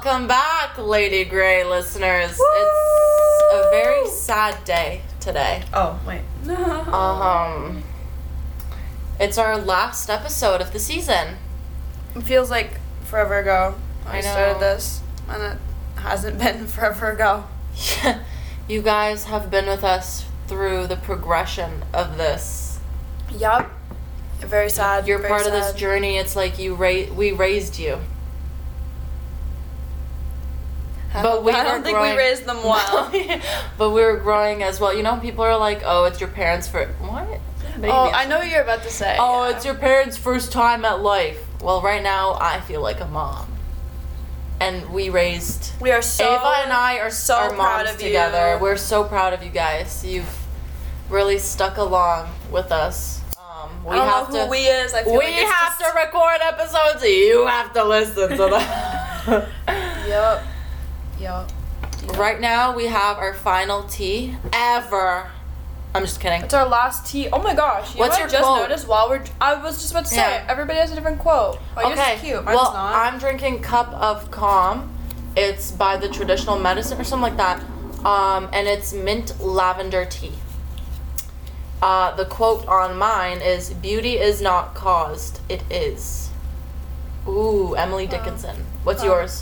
Welcome back, Lady Grey listeners. Woo! It's a very sad day today. Oh, wait. It's our last episode of the season. It feels like forever ago I I know. started this, and it hasn't been forever ago. You guys have been with us through the progression of this. Yup. Very sad. You're very part of this sad. journey. It's like we raised you. I But we don't were think growing- we raised them well. But we were growing as well. You know, people are like, "Oh, it's your parents' for what?" Baby. Oh, I know what you're about to say. Oh, yeah. it's your parents' first time at life. Well, right now I feel like a mom, and we raised. We are so. Ava and I are so our proud moms of you. together. We're so proud of you guys. You've really stuck along with us. We I don't have know to. who we is. I feel We like it's have just... to record episodes. You have to listen to them. Yup. Right now we have our final tea ever. I'm just kidding. It's our last tea. Oh my gosh. You What's know your what I just quote? noticed while we're... I was just about to say, Yeah. everybody has a different quote. Oh, yours Okay. is cute. Mine's Well, not. I'm drinking Cup of Calm. It's by the Traditional Medicine or something like that. And it's mint lavender tea. The quote on mine is, "Beauty is not caused, it is." Ooh, Emily Dickinson. What's yours?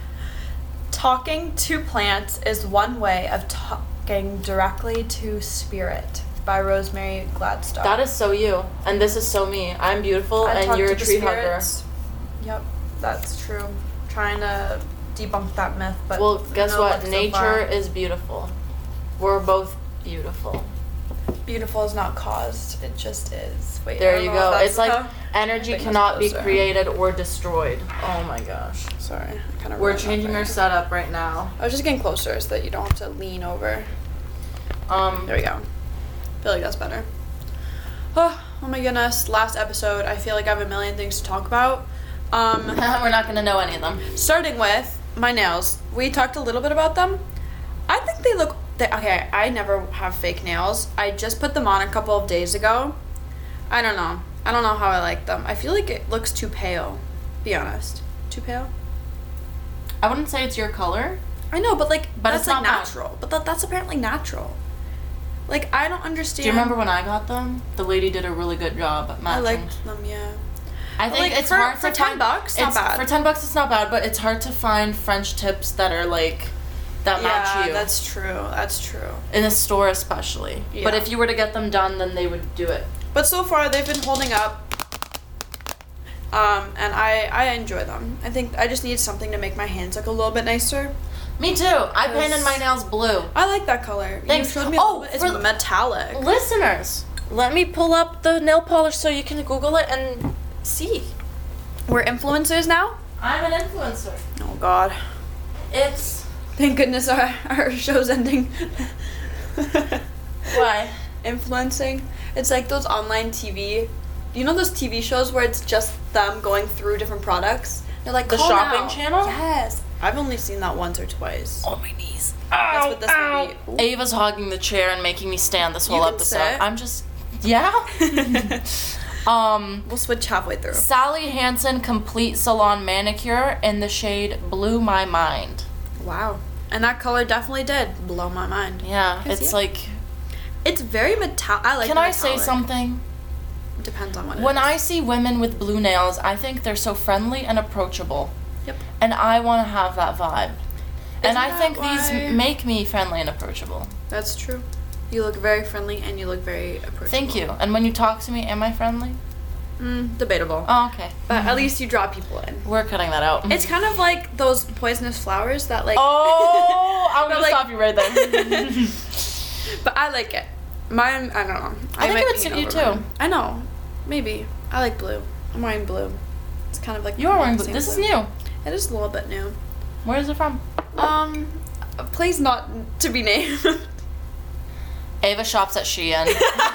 Talking to plants is one way of talking directly to spirit, by Rosemary Gladstone. That is so you. And this is so me. I'm beautiful I and talk you're to a the tree hugger. spirits. Yep, that's true. Trying to debunk that myth, but Well, guess no what? luck so Nature far. is beautiful. We're both beautiful. Beautiful is not caused; it just is. Wait, I There don't you know if go. that's It's like the- energy think cannot be that's closer. created or destroyed. Oh my gosh. Sorry, I kind of. We're changing our setup right now. I was just getting closer so that you don't have to lean over. Um, There we go. I feel like that's better. Oh my goodness! Last episode. I feel like I have a million things to talk about. we're not gonna know any of them. Starting with my nails. We talked a little bit about them. I think they look... okay, I never have fake nails. I just put them on a couple of days ago. I don't know. I don't know how I like them. I feel like it looks too pale. Be honest. Too pale? I wouldn't say it's your color. I know, but like, But that's it's like not bad. natural. But that's apparently natural. Like, I don't understand. Do you remember when I got them? The lady did a really good job at I matching. liked them, yeah. I think like, it's for- hard for to $10, find, not bad. For $10, it's not bad, but it's hard to find French tips that are like that match you. that's true. That's true. In a store especially. But Yeah. if you were to get them done, then they would do it. But so far, they've been holding up. And I enjoy them. I think I just need something to make my hands look a little bit nicer. Me too. I painted my nails blue. I like that color. Thanks. You showed me Oh, it's for- metallic. Listeners, let me pull up the nail polish so you can Google it and see. We're influencers now? I'm an influencer. Oh god. It's Thank goodness our show's ending. why? Influencing. It's like those online TV. You know those TV shows where it's just them going through different products? They're like The "Call shopping now." channel? Yes. I've only seen that once or twice. Oh, my knees. That's what this will be. Ooh. Ava's hogging the chair and making me stand this whole You can episode. sit. I'm just yeah. We'll switch halfway through. Sally Hansen Complete Salon Manicure in the shade Blew My Mind. Wow. And that color definitely did blow my mind. Yeah, I see it's it. like. It's very metallic. I like Can the I say metallic. something? Depends on what it When is. I see women with blue nails, I think they're so friendly and approachable. Yep. And I want to have that vibe. And Isn't I that think why- these make me friendly and approachable. That's true. You look very friendly and you look very approachable. Thank you. And when you talk to me, am I friendly? Debatable. Oh, okay. But at least you draw people in. We're cutting that out. It's kind of like those poisonous flowers that like... Oh, I'm But, gonna like- stop you right there. But I like it. Mine, I don't know. I think might it would be suit an you overman. too. I know. Maybe. I like blue. I'm wearing blue. It's kind of like... You are wearing blue. same This is new. It is a little bit new. Where is it from? Please not to be named. Ava shops at Shein.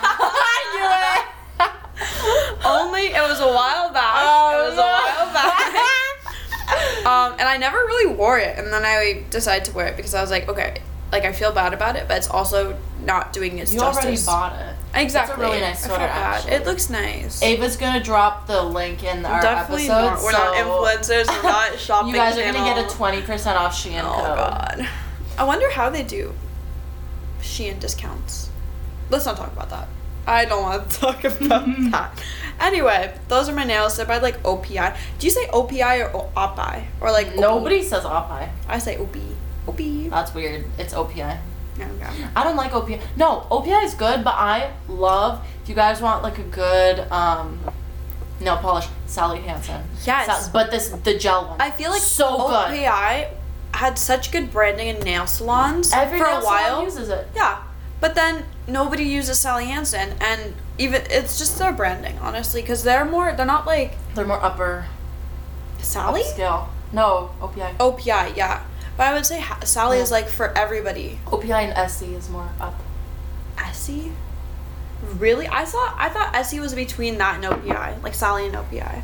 Only it was a while back. Oh, it was a while back. And I never really wore it, and then I decided to wear it because I was like, okay, like I feel bad about it, but it's also not doing its You justice. already bought it. Exactly. It's a really nice I sweater, felt bad. actually. It looks nice. Ava's gonna drop the link in our Definitely episode. not. We're not so influencers. We're not shopping. You guys are channel. gonna get a 20% off Shein Oh code. god. I wonder how they do Shein discounts. Let's not talk about that. I don't want to talk about that. Anyway, those are my nails. They're by like OPI. Do you say OPI or OPI? Or like OP? Nobody says OPI. I say OP. OP. That's weird. It's OPI. Yeah, okay. I don't like OPI. No, OPI is good, but I love, if you guys want like a good nail polish, Sally Hansen. Yes. But the gel one. I feel like so good. OPI had such good branding in nail salons Every for nail a while. salon uses it. Yeah. But then nobody uses Sally Hansen, and even it's just their branding, honestly, because they're not like They're more upper Sally? upscale. No, OPI. OPI, yeah. But I would say Sally is like for everybody. OPI and Essie is more up. Essie? Really? I thought Essie was between that and OPI, like Sally and OPI.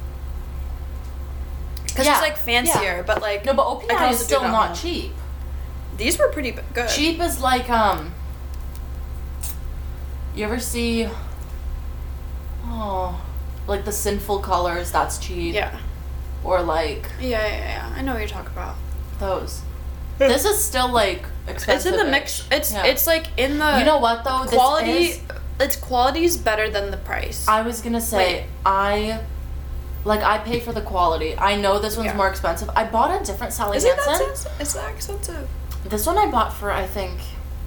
Because Yeah, it's like fancier, yeah. but like No, but I can OPI is also do still it at not home. cheap. These were pretty good. Cheap is like you ever see like the Sinful Colors, that's cheap. Yeah. Or like Yeah. I know what you're talking about. those. This is still like expensive. It's in the mix. It's like in the. You know what though? quality. This is, Its quality's better than the price. I was gonna say I pay for the quality. I know this one's Yeah. more expensive. I bought a different Sally Is it Hansen. that? It's that expensive. This one I bought for I think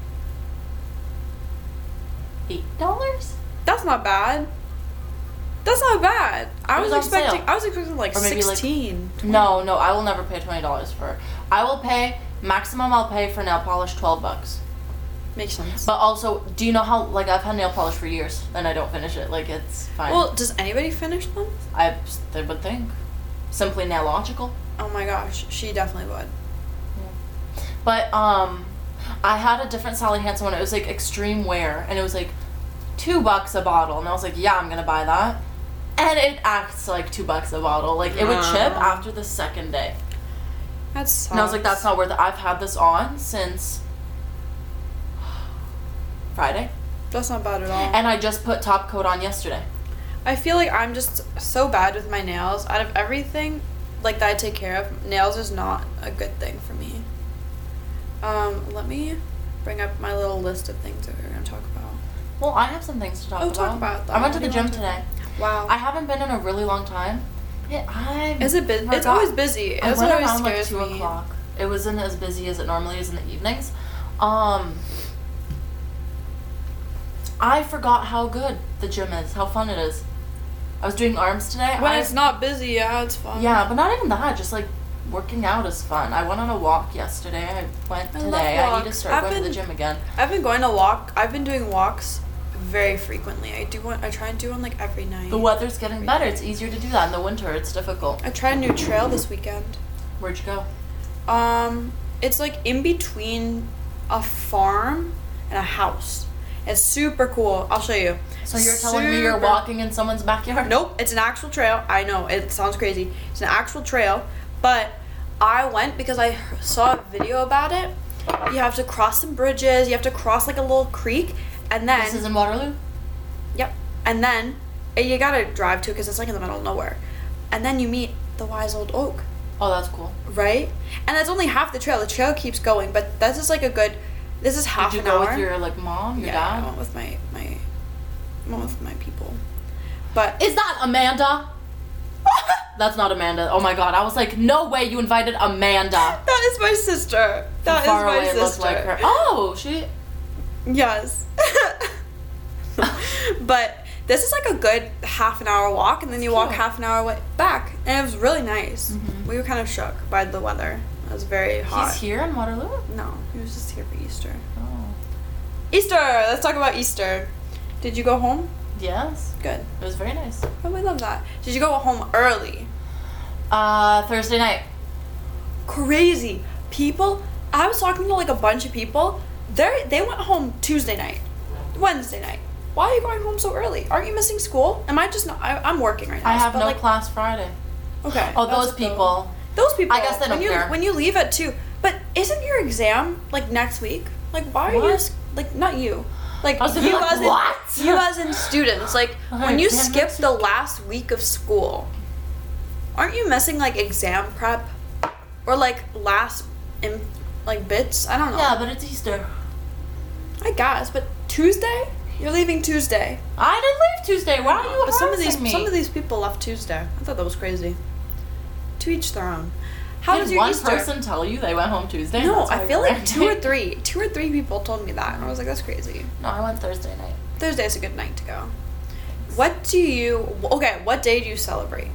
$8. That's not bad. That's not bad. I It was was on expecting. sale. I was expecting like Or maybe, like- 16. No, I will never pay $20 for. I will pay maximum. I'll pay for nail polish $12. Makes sense. But also, do you know how like I've had nail polish for years and I don't finish it? Like it's fine. Well, does anybody finish them? I would think. Simply Nailogical. Oh my gosh, she definitely would. But I had a different Sally Hansen one. It was like extreme wear, and it was like $2 a bottle, and I was like, yeah, I'm gonna buy that. And it acts like $2 a bottle. Like it would chip after the second day. That's. And I was like, that's not worth it. I've had this on since Friday, That's not bad at all. and I just put top coat on yesterday. I feel like I'm just so bad with my nails. Out of everything, like that I take care of, nails is not a good thing for me. Let me bring up my little list of things that we're gonna talk about. Well, I have some things to talk about. Talk about them. I went to What the do you gym want to- today. Wow. I haven't been in a really long time. Is it busy? It's forgot. always busy. I That's went what always around like scares 2 me. o'clock. It wasn't as busy as it normally is in the evenings. I forgot how good the gym is, how fun it is. I was doing arms today. When it's not busy, yeah, it's fun. Yeah, but not even that. Just like working out is fun. I went on a walk yesterday. I went I love today. I need to walks. start I've going to the been- gym again. I've been going to walk. I've been doing walks very frequently. I try and do one like every night. The weather's getting better. It's easier to do that in the winter. It's difficult. I tried a new trail this weekend. Where'd you go? It's like in between a farm and a house. It's super cool. I'll show you. So you're telling me you're Super- walking in someone's backyard? Nope, it's an actual trail. I know, it sounds crazy. It's an actual trail, but I went because I saw a video about it. You have to cross some bridges, you have to cross like a little creek, and then... This is in Waterloo? Yep. And then you gotta drive to it because it's like in the middle of nowhere. And then you meet the wise old oak, Oh, that's cool. right? And that's only half the trail. The trail keeps going, but this is like a good... This is half Did you an go hour. with your like mom, your yeah, I dad? went with my went with my people. But Is that Amanda? That's not Amanda. Oh my god, I was like, no way you invited Amanda. that is my sister. That is Far my away it looked sister. like her. Oh, she. Yes. But this is like a good half an hour walk, and then you walk cute. half an hour back, and it was really nice. We were kind of shook by the weather. It was very hot. He's here in Waterloo? No, he was just here for Easter. Oh. Easter! Let's talk about Easter. Did you go home? Yes. Good. It was very nice. Oh, I love that. Did you go home early? Thursday night. Crazy. People, I was talking to like a bunch of people. They went home Tuesday night, Wednesday night. Why are you going home so early? Aren't you missing school? Am I just not? I'm working right now. I have but no like, class Friday. Okay. Oh, that's those it, though. people. Those people. I guess they don't when you, care. When you leave at 2, but isn't your exam like next week? Like, why are you What? like not you? Like I was thinking, you like, as in what? you as in students. Like when you Exam skip next the last week of school, aren't you missing like exam prep or like like bits? I don't know. Yeah, but it's Easter. I guess, but Tuesday? You're leaving Tuesday. I didn't leave Tuesday. Why are you But harassing me? some of these people left Tuesday. I thought that was crazy. To each their own. How Did was your one Easter? person tell you they went home Tuesday? No, That's why I you feel were like two or angry? three people told me that, and I was like, that's crazy. No, I went Thursday night. Thursday's a good night to go. What day do you celebrate?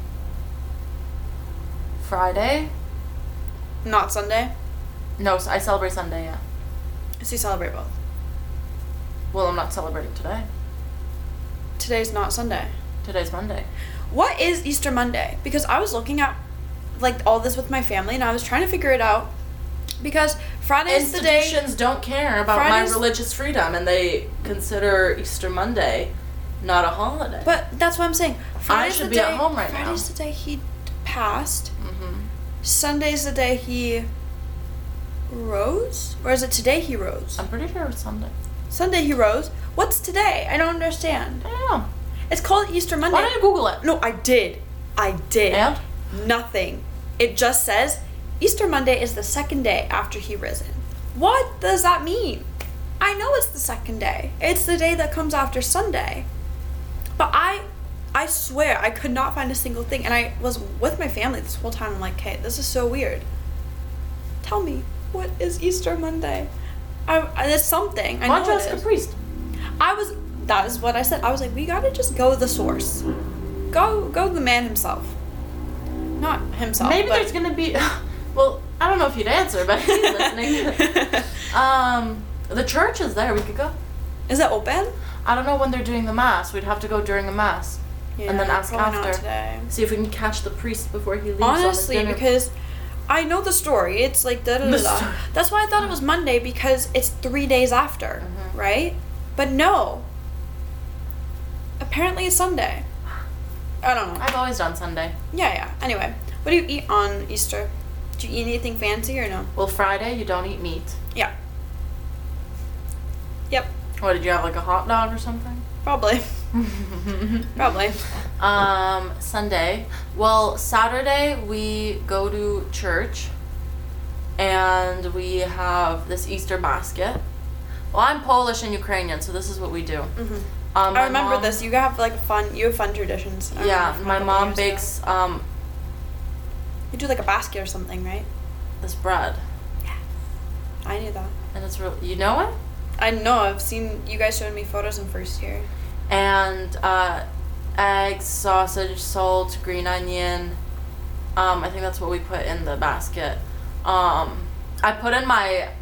Friday? Not Sunday? No, I celebrate Sunday, yeah. So you celebrate both. Well, I'm not celebrating today. Today's not Sunday. Today's Monday. What is Easter Monday? Because I was looking at like all this with my family, and I was trying to figure it out. Because Friday's the day. Institutions don't care about Friday's- my religious freedom, and they consider Easter Monday not a holiday. But that's what I'm saying. Friday's should the be day, at home right now. Friday's the day he passed. Mm-hmm. Sunday's the day he rose? Or is it today he rose? I'm pretty sure it was Sunday. Sunday he rose. What's today? I don't understand. I don't know. It's called Easter Monday. Why don't you Google it? No, I did. And? Nothing. It just says Easter Monday is the second day after he risen. What does that mean? I know it's the second day. It's the day that comes after Sunday. But I swear I could not find a single thing, and I was with my family this whole time. I'm like, hey, this is so weird. Tell me, what is Easter Monday? It's something. I Why don't know you it ask a is. priest? That is what I said. I was like, we gotta just go to the source. Go the man himself. Not himself. Maybe but there's gonna be. Well, I don't know if you'd answer, but he's listening. The church is there. We could go. Is it open? I don't know when they're doing the mass. We'd have to go during the mass. And then ask probably not after. today. See if we can catch the priest before he leaves. on his Honestly, dinner. because I know the story. It's like da da da da. story. That's why I thought it was Monday, because it's 3 days after, Mhm. right? But no. Apparently it's Sunday. I don't know. I've always done Sunday. Yeah. Anyway, what do you eat on Easter? Do you eat anything fancy or no? Well, Friday you don't eat meat. Yeah. Yep. What did you have, like a hot dog or something? Probably. Probably. Sunday. Well, Saturday we go to church and we have this Easter basket. Well, I'm Polish and Ukrainian, so this is what we do. Mm-hmm. My I remember mom- this. You have like you have fun traditions. I Yeah, remember from a my couple mom years ago. bakes You do like a basket or something, right? this bread, I knew that. and it's real. You know it? I know. I've seen you guys showed me photos in first year. And eggs, sausage, salt, green onion. I think that's what we put in the basket. I put in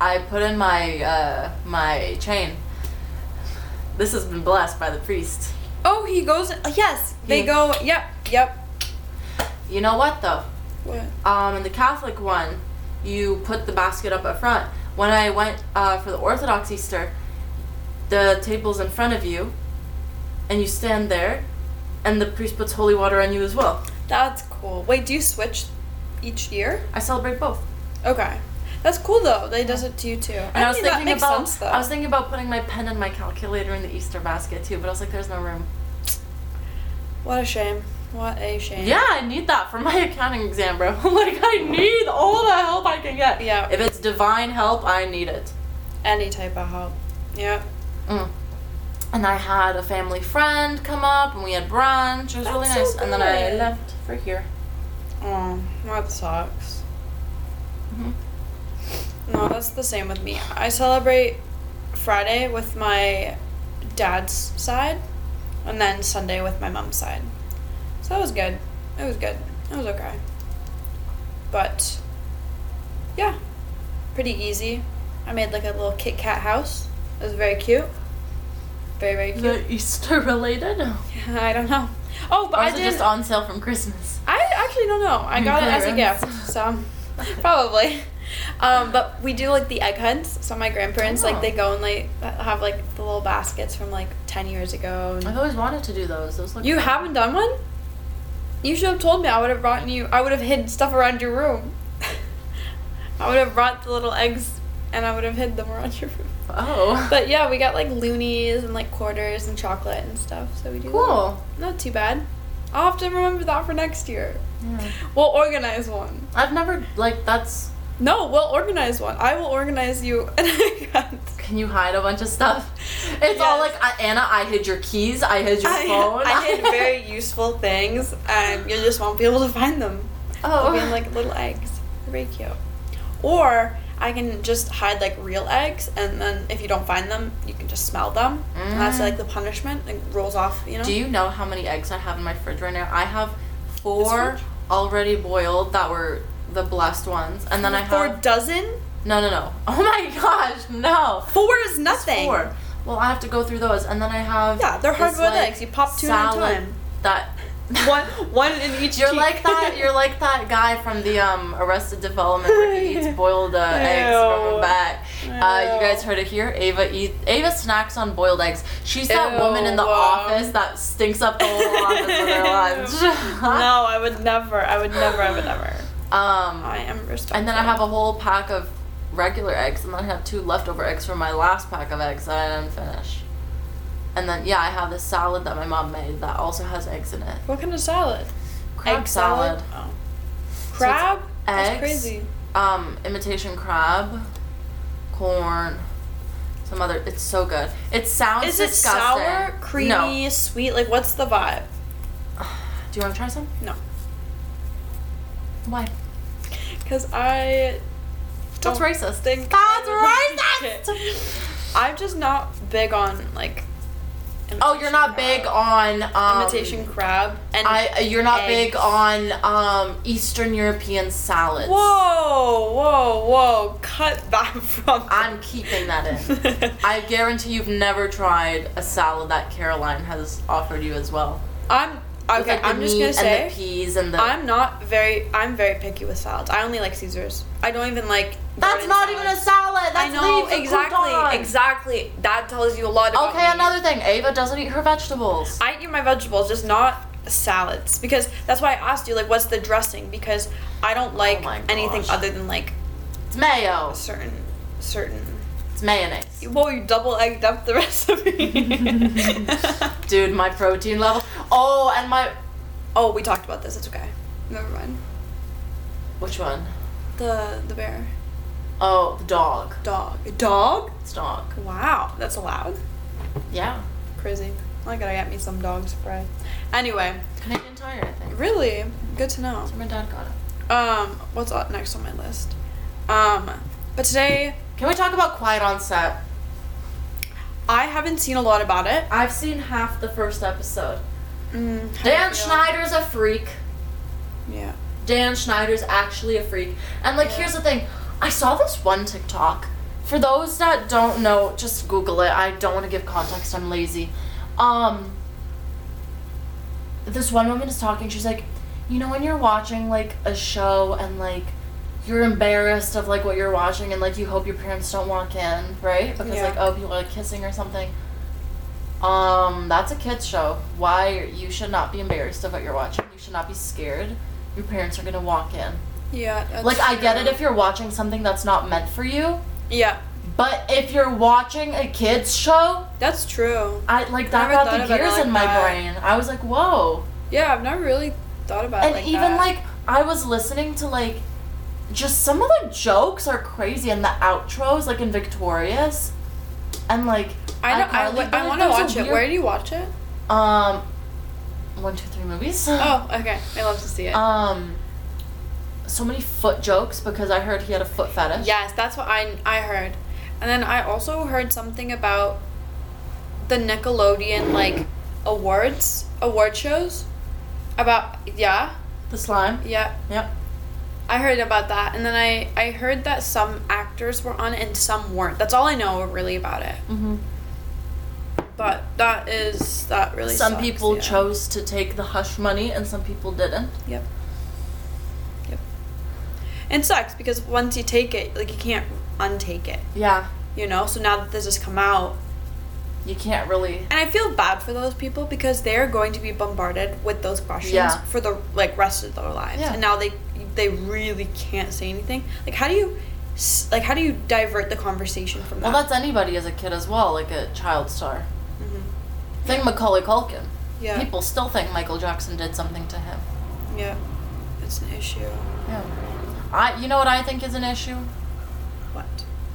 my chain. This has been blessed by the priest. Oh, he goes. Yes, they He- go. Yep. You know what though? What? In the Catholic one, you put the basket up at front. When I went for the Orthodox Easter, the table's in front of you, and you stand there, and the priest puts holy water on you as well. That's cool. Wait, do you switch each year? I celebrate both. Okay, that's cool though. They does it to you too. And I was think that thinking makes about sense, though. I was thinking about putting my pen and my calculator in the Easter basket too, but I was like, there's no room. What a shame. What a shame. Yeah, I need that for my accounting exam, bro. Like, I need all the help I can get. Yeah. If it's divine help, I need it. Any type of help. Yeah. And I had a family friend come up, and we had brunch. It was really That's so nice. And then I good. left for here. Oh, that sucks. Mhm. No, that's the same with me. I celebrate Friday with my dad's side, and then Sunday with my mom's side. So that was good. It was good. It was okay. But, yeah, pretty easy. I made like a little Kit Kat house. It was very cute. Very, very Is cute. it Easter related? Or I don't know. Oh, but I is it did. just on sale from Christmas? I actually don't know. I got it as a Clearance. gift, so probably. But we do like the egg hunts. So my grandparents Oh. like they go and like have like the little baskets from like 10 years ago. I've always wanted to do those. Those look You fun. haven't done one? You should have told me. I would have brought you. I would have hid stuff around your room. I would have brought the little eggs and I would have hid them around your room. Oh. But yeah, we got like loonies and like quarters and chocolate and stuff. So we do Cool. that. Not too bad. I'll have to remember that for next year. Yeah. We'll organize one. I've never, like, that's... No, we'll organize one. I will organize you an egg hunt. Can you hide a bunch of stuff? It's all like, Anna, I hid your keys, I hid your phone. I hid very useful things, and you just won't be able to find them. They'll be in like little eggs. They're very cute. Or I can just hide like real eggs, and then if you don't find them, you can just smell them. And that's like the punishment. It rolls off, you know? Do you know how many eggs I have in my fridge right now? I have 4 already boiled that were the blessed ones. And then I have... 4 dozen? No. Oh my gosh, no. 4 is nothing. 4. Well, I have to go through those. And then I have... Yeah, they're hard-boiled like, eggs. You pop 2 at a time. That... one in each You're cheek. like that guy from the Arrested Development where he eats boiled eggs from the back. You guys heard it here. Ava snacks on boiled eggs. She's that woman in the office that stinks up the whole office with her lunch. No, I would never. I would never. I am respectful. And then I have a whole pack of regular eggs, and then I have 2 leftover eggs from my last pack of eggs that I didn't finish. And then, I have this salad that my mom made that also has eggs in it. What kind of salad? Crab Egg salad. Oh. Crab? So That's eggs, crazy. Imitation crab, corn, some other. It's so good. It sounds Is it disgusting. sour, creamy, sweet? Like, what's the vibe? Do you want to try some? No. Why? Because I That's don't racist. think That's I would racist. like it. I'm just not big on, like, Oh, you're not big on imitation crab and you're not eggs. big on Eastern European salads. Whoa! Cut that from. I'm keeping that in. I guarantee you've never tried a salad that Caroline has offered you as well. I'm With, like, the I'm just meat gonna say and the peas and the. I'm very picky with salads. I only like Caesars. I don't even like. That's garden not salads. even a salad. That's I know leaves and croutons. exactly. That tells you a lot about Okay, me. another thing. Ava doesn't eat her vegetables. I eat my vegetables, just not salads, because that's why I asked you, like, what's the dressing, because I don't like my anything gosh. other than like It's mayo. certain. It's mayonnaise. Well, you double egged up the recipe. Dude, my protein level. Oh, and my. Oh, we talked about this. It's okay. Never mind. Which one? The bear. Oh, the dog. Dog. A dog? It's dog. Wow, that's allowed. Yeah. Crazy. I gotta get me some dog spray. Anyway, Canadian Tire, I think. really good to know. That's where my dad got it. What's up next on my list? But today Can we talk about Quiet on Set? I haven't seen a lot about it. I've seen half the first episode. How do you Dan feel? Schneider's a freak. Yeah. Dan Schneider's actually a freak. And, like, Yeah. here's the thing. I saw this one TikTok. For those that don't know, just Google it. I don't want to give context. I'm lazy. This one woman is talking. She's like, you know when you're watching, like, a show and, like, you're embarrassed of, like, what you're watching and, like, you hope your parents don't walk in, right? Because, Yeah. like, oh, people are, like, kissing or something. That's a kid's show. Why? You should not be embarrassed of what you're watching. You should not be scared. Your parents are gonna walk in. Yeah. That's Like, I get it true. if you're watching something that's not meant for you, Yeah, but if you're watching a kid's show, that's true. that never got thought the about it gears like in my that. brain. I was like, whoa. Yeah, I've never really thought about it And like even, that. like, I was listening to, like, just some of the jokes are crazy, and the outros, like, in Victorious, and, like, I know. iCarly, but I want to there's a watch it. weird- Where do you watch it? 1, 2, 3 movies. Oh, okay. I love to see it. So many foot jokes because I heard he had a foot fetish. Yes, that's what I heard. And then I also heard something about the Nickelodeon, like, award shows. About, yeah, The slime. yeah. Yep. I heard about that. And then I heard that some actors were on it and some weren't. That's all I know really about it. Mm-hmm. But that really Some sucks, people yeah. chose to take the hush money and some people didn't. Yep. And it sucks because once you take it, like, you can't untake it, Yeah. you know? So now that this has come out, You can't really. and I feel bad for those people because they're going to be bombarded with those questions Yeah. for the, like, rest of their lives. Yeah. And now they really can't say anything. Like, how do you like, how do you divert the conversation from that? Well, that's anybody as a kid as well, like a child star. Mm-hmm. Think Macaulay Culkin. Yeah. People still think Michael Jackson did something to him. Yeah. It's an issue. Yeah. You know what I think is an issue? What?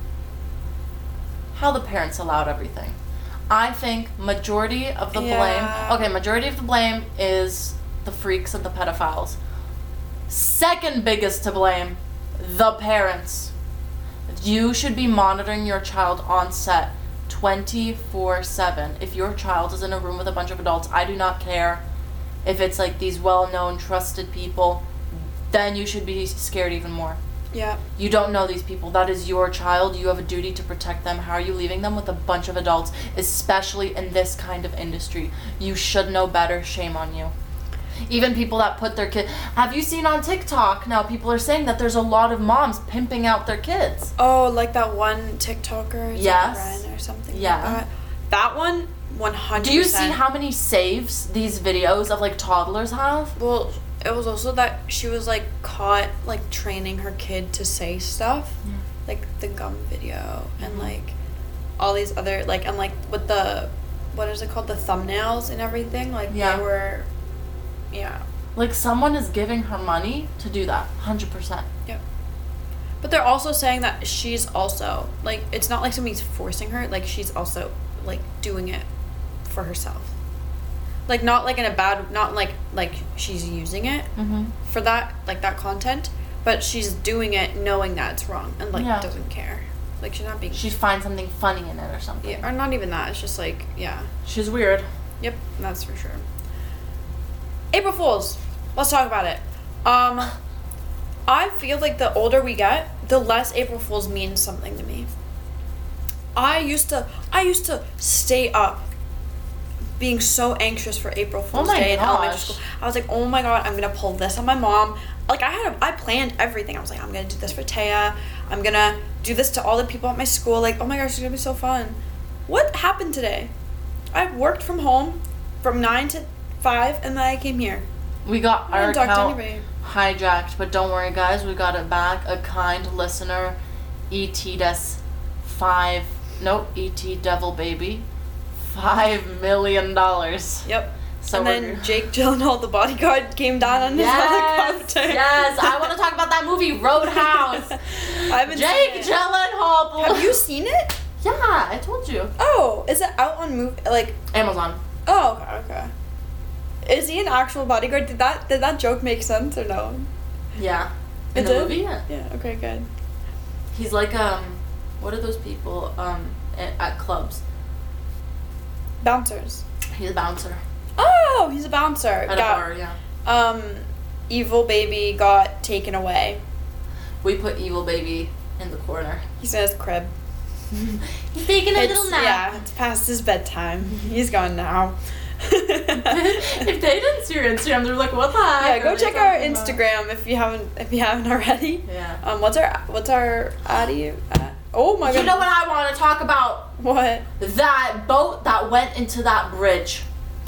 How the parents allowed everything. I think majority of the Yeah. blame... Okay, majority of the blame is the freaks and the pedophiles. Second biggest to blame, the parents. You should be monitoring your child on set 24/7. If your child is in a room with a bunch of adults, I do not care if it's like these well-known, trusted people, then you should be scared even more. Yeah. You don't know these people. That is your child. You have a duty to protect them. How are you leaving them with a bunch of adults, especially in this kind of industry? You should know better. Shame on you. Even people that put their kid... Have you seen on TikTok now, people are saying that there's a lot of moms pimping out their kids. Oh, like that one TikToker? Is Yes. it Ren or something Yeah. like that? That one, 100%. Do you see how many saves these videos of like toddlers have? Well, it was also that she was like caught like training her kid to say stuff. Yeah. Like the gum video and Mhm. like all these other like and like with the what is it called, the thumbnails and everything, like Yeah. they were yeah. Like someone is giving her money to do that. 100%. Yep. But they're also saying that she's also like, it's not like somebody's forcing her, like she's also like doing it for herself. Like not like in a bad, not like she's using it Mm-hmm. for that, like that content, but she's doing it knowing that it's wrong and like Yeah. doesn't care. Like she's not being She finds something funny in it or something. yeah, or not even that. It's just like yeah. She's weird. Yep, that's for sure. April Fools. Let's talk about it. I feel like the older we get, the less April Fools means something to me. I used to stay up being so anxious for April Fool's my Day in elementary gosh. school. I was like, oh my god, I'm gonna pull this on my mom. Like I planned everything. I was like, I'm gonna do this for Taya. I'm gonna do this to all the people at my school. Like, oh my gosh, it's gonna be so fun. What happened today? I worked from home from 9 to 5, and then I came here. We got I our didn't talk to account anybody. hijacked, but don't worry, guys. We got it back. A kind listener, ET'd us ET Devil Baby, $5 million. Yep. So and we're- then Jake Gyllenhaal, the bodyguard, came down on his helicopter. Yes, I want to talk about that movie, Roadhouse. I haven't Jake seen it. Gyllenhaal. Have you seen it? Yeah, I told you. Oh, is it out on movie? Like, Amazon. oh, okay. Is he an actual bodyguard? Did that joke make sense or no? Yeah. It In the did? movie, yeah. Yeah. Okay. Good. He's like what are those people at clubs? Bouncers. He's a bouncer Oh, he's a bouncer. at a bar. Yeah. Evil baby got taken away. We put Evil Baby in the corner. He's in his crib. He's taking a It's, little nap. yeah, it's past his bedtime. He's gone now. If they didn't see your Instagram, they're like, "What the heck?" Yeah, are go they check our talking about? Instagram if you haven't already. Yeah. What's our Addy? Oh my god. You know what I want to talk about? What? That boat that went into that bridge.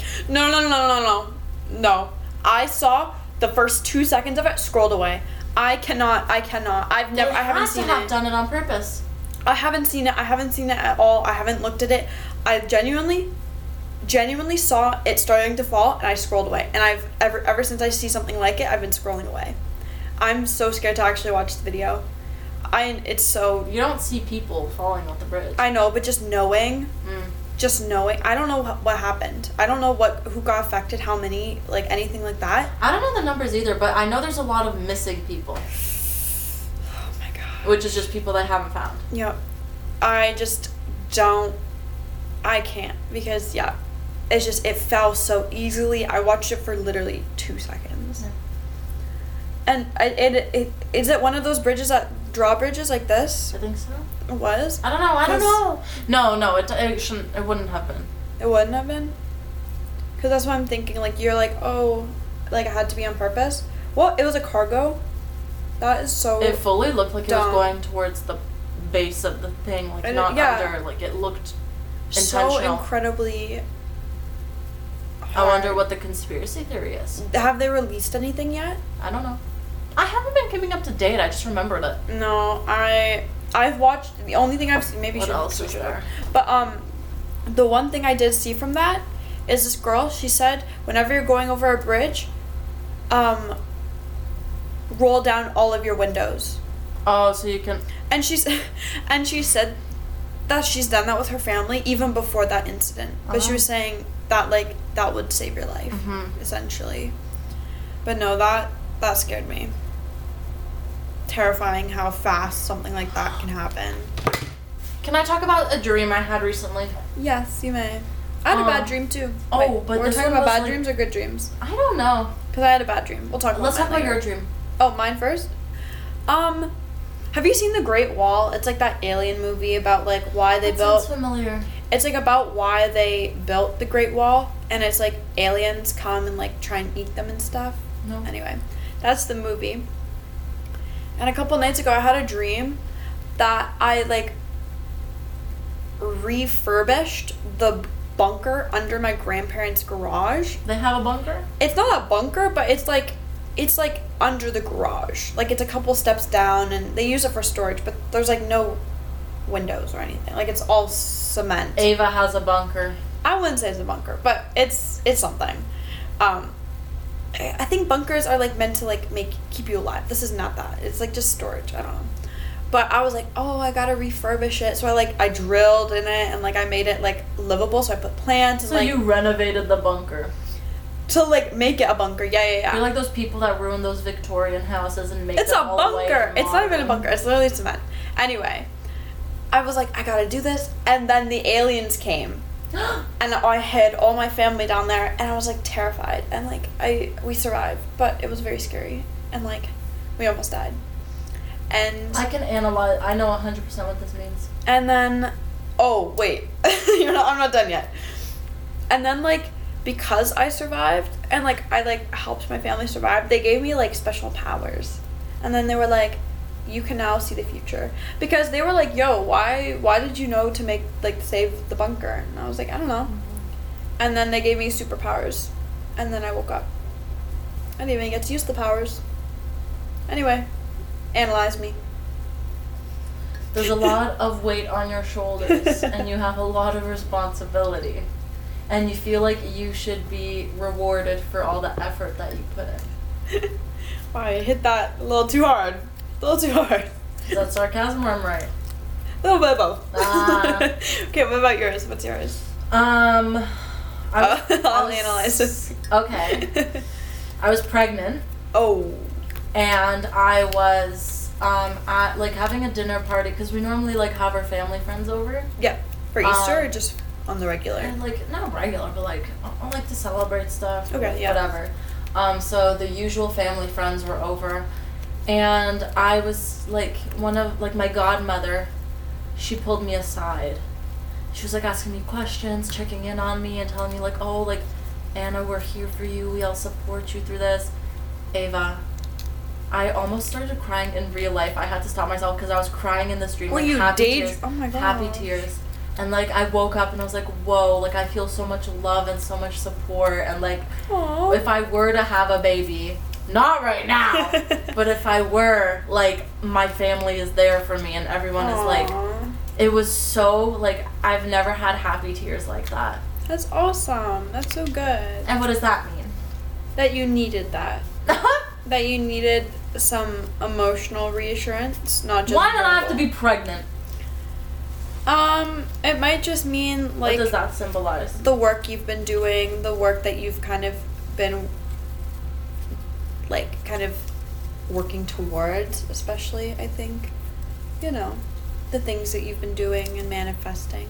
No. I saw the first 2 seconds of it, scrolled away. I cannot. I haven't seen have it. done it on purpose. I haven't seen it at all. I haven't looked at it. I genuinely saw it starting to fall, and I scrolled away. And I've ever since I see something like it, I've been scrolling away. I'm so scared to actually watch the video. It's so. You don't see people falling off the bridge. I know, but just knowing, I don't know what happened. I don't know who got affected, how many, like anything like that. I don't know the numbers either, but I know there's a lot of missing people, Oh my god. which is just people that haven't found. Yep. I just don't. I can't because yeah, it's just it fell so easily. I watched it for literally 2 seconds. Yeah. And it is it one of those bridges that drawbridges like this? I think so. It was. I don't know. 'Cause- No, it shouldn't. It wouldn't have been. It wouldn't have been. Cause that's what I'm thinking. Like you're like, oh, like it had to be on purpose. Well, it was a cargo. That is so. It fully looked like it dumb. was going towards the base of the thing, like And not yeah. under. Like it looked so intentional. incredibly. I wonder hard. what the conspiracy theory is. Have they released anything yet? I don't know. I haven't been keeping up to date. I just remembered it. No, I've watched, the only thing I've seen, maybe What she else switch is it there? up. But the one thing I did see from that is this girl, she said, whenever you're going over a bridge, roll down all of your windows. Oh, so you can. And she said that she's done that with her family even before that incident. But she was saying that like that would save your life, essentially. But no, that scared me. Terrifying how fast something like that can happen. Can I talk about a dream I had recently? Yes, you may. I had a bad dream too. Oh, but we're this talking one about was bad like- dreams or good dreams? I don't know. Because I had a bad dream. We'll talk about Let's mine talk about later. your dream. Oh, mine first? Have you seen The Great Wall? It's like that alien movie about like why they That built. sounds familiar. It's like about why they built the Great Wall, and it's like aliens come and like try and eat them and stuff. No. Anyway, that's the movie. And a couple nights ago, I had a dream that I like refurbished the bunker under my grandparents' garage. They have a bunker? It's not a bunker, but it's like under the garage. Like it's a couple steps down, and they use it for storage, but there's like no windows or anything. Like it's all cement. Ava has a bunker. I wouldn't say it's a bunker, but it's something. I think bunkers are like meant to like keep you alive. This is not that. It's like just storage. I don't know. But I was like, oh, I gotta refurbish it. So I drilled in it and like I made it like livable. So I put plants and So like you renovated the bunker. to like make it a bunker. Yeah. You're like those people that ruin those Victorian houses and make It's them a all white bunker. and It's not even a modern. bunker. It's literally cement. Anyway, I was like, I gotta do this. And then the aliens came. And I had all my family down there, and I was like terrified. And like we survived, but it was very scary. And like we almost died. And I can analyze. I know 100% what this means. and then oh wait, I'm not done yet. And then like because I survived and like I like helped my family survive, they gave me like special powers. And then they were like, you can now see the future, because they were like, yo, why did you know to make like save the bunker? And I was like, I don't know. And then they gave me superpowers, and then I woke up. I didn't even get to use the powers. Anyway, analyze me. There's a lot of weight on your shoulders, and you have a lot of responsibility. And you feel like you should be rewarded for all the effort that you put in. Wow, I hit that a little too hard. A little too hard. Is that sarcasm or I'm right? A little bit of both. Ah. Okay, what about yours? What's yours? I'll Analyze it. Okay. I was pregnant, Oh. and I was at like having a dinner party because we normally like have our family friends over. Yeah. For Easter or just on the regular? And like not regular, but like I like to celebrate stuff. Okay, yeah. Whatever. So the usual family friends were over, and I was like one of like my godmother. She pulled me aside. She was like asking me questions, checking in on me, and telling me like, oh, like Anna, we're here for you. We all support you through this. Ava, I almost started crying in real life. I had to stop myself because I was crying in this dream. Were like, you happy daydream- tears, Oh my god. happy tears. And like I woke up and I was like, whoa, like I feel so much love and so much support, and like Aww. if I were to have a baby, not right now, but if I were, like my family is there for me and everyone is like, Aw. it was so like I've never had happy tears like that. That's awesome. That's so good. And what does that mean? That you needed that. That you needed some emotional reassurance, not just Why did I have to verbal. be pregnant? It might just mean like What does that symbolize? the work you've been doing, the work that you've kind of been like kind of working towards, especially, I think. You know, the things that you've been doing and manifesting.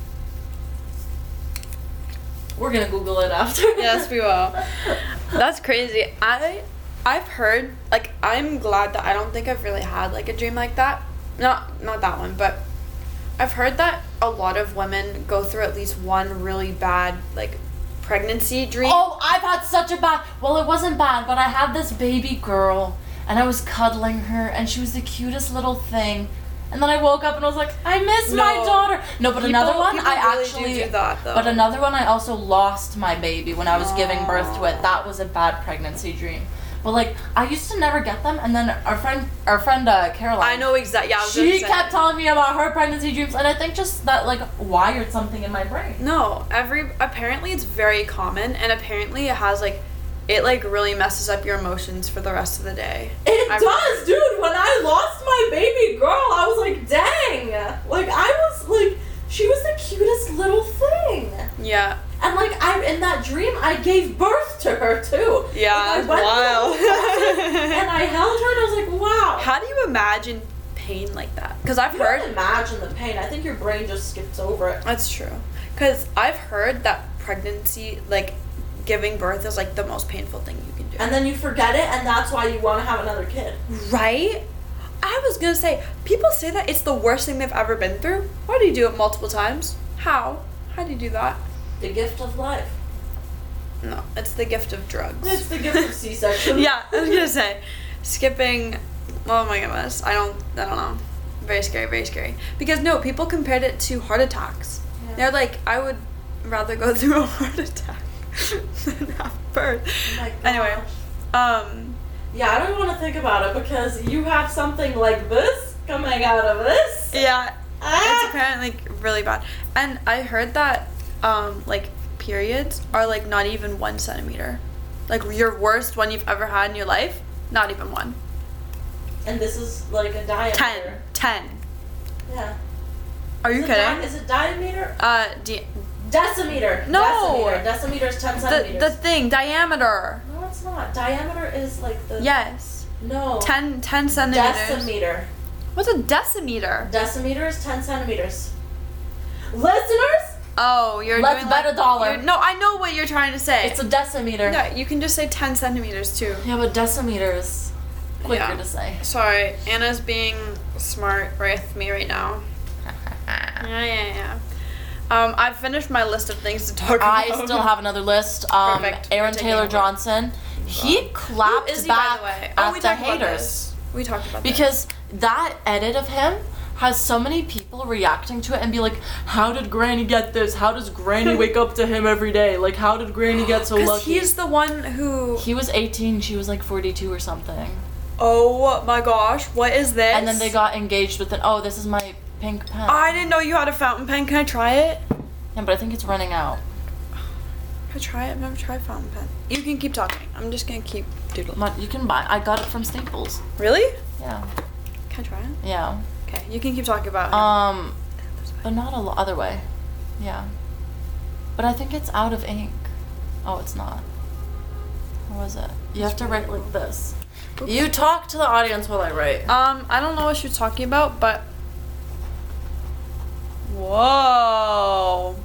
We're gonna Google it after. Yes, we will. That's crazy. I've heard, like, I'm glad that I don't think I've really had like a dream like that. Not that one, but I've heard that a lot of women go through at least one really bad like pregnancy dream. Oh, I've had such a bad. Well, it wasn't bad, but I had this baby girl, and I was cuddling her, and she was the cutest little thing. And then I woke up and I was like, I miss my No. daughter. No, but another one, people I really actually. do that though. But another one, I also lost my baby when I was giving birth to it. Aw. That was a bad pregnancy dream. But like, I used to never get them, and then our friend Caroline. I know exactly. Yeah, She kept telling me about her pregnancy dreams, and I think just that like wired something in my brain. No, apparently it's very common, and apparently it has like, it like really messes up your emotions for the rest of the day. It does, dude. When I lost my baby girl, I was like, dang. Like I was like, she was the cutest little thing. Yeah. And like in that dream, I gave birth to her too. Yeah, like, wow. And I held her, and I was like, wow. How do you imagine pain like that? Because I've You heard. don't imagine the pain. I think your brain just skips over it. That's true. Because I've heard that pregnancy, like giving birth, is like the most painful thing you can do. And then you forget it, and that's why you want to have another kid. Right? I was gonna say, people say that it's the worst thing they've ever been through. Why do you do it multiple times? How? How do you do that? The gift of life. No, it's the gift of drugs. It's the gift of C-section. Yeah, I was gonna say, skipping. Oh my goodness, I don't know. Very scary, very scary. Because no, people compared it to heart attacks. Yeah. They're like, I would rather go through a heart attack than have birth. Oh my gosh. Anyway, Yeah, I don't want to think about it because you have something like this coming out of this. yeah, Ah. it's apparently really bad. And I heard that, like, periods are like not even 1 centimeter. Like your worst one you've ever had in your life, not even 1. And this is like a diameter. 10. Yeah. Are you kidding? Is it diameter? Decimeter. No. Decimeter. Decimeter is 10 centimeters. The thing, diameter. No, it's not. Diameter is like the... Yes. No. 10 centimeters. Decimeter. What's a decimeter? Decimeter is 10 centimeters. Listeners? Oh, you're Let's doing bet like, a dollar. No, I know what you're trying to say. It's a decimeter. Yeah, you can just say 10 centimeters too. Yeah, but decimeter is quicker Yeah. to say. Sorry, Anna's being smart with me right now. Yeah. I've finished my list of things to talk about. I still have another list. Perfect. Aaron We're taking Taylor over. Johnson. He clapped Who is he, back by the way? at we the talked about haters. this. We talked about this. Because that edit of him has so many people reacting to it and be like, how did Granny get this? How does Granny wake up to him every day? Like, how did Granny get so lucky? he's the one who... He was 18, she was like 42 or something. Oh my gosh, what is this? And then they got engaged with this is my pink pen. I didn't know you had a fountain pen. Can I try it? Yeah, but I think it's running out. Can I try it? I've never tried fountain pen. You can keep talking. I'm just gonna keep doodling. You can buy, I got it from Staples. Really? Yeah. Can I try it? Yeah. Okay, you can keep talking about it. But not other way. Yeah. But I think it's out of ink. Oh, it's not. What was it? You have to write like this. Oops. You talk to the audience while I write. I don't know what she was talking about, but... Whoa.